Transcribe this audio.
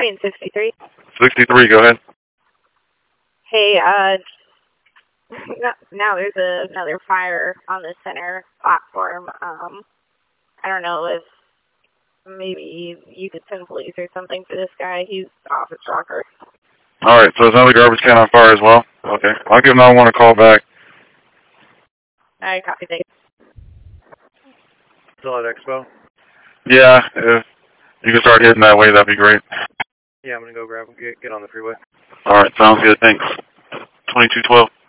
mean 63. 63, go ahead. Hey, now there's another fire on the center platform. I don't know if maybe you could send police or something for this guy. He's off his rocker. Alright, so there's another garbage can on fire as well? Okay. I'll give 911 a call back. Alright, copy, thanks. Still at Expo? Yeah, if you can start hitting that way, that'd be great. Yeah, I'm going to go grab him. Get on the freeway. Alright, sounds good, thanks. 2212.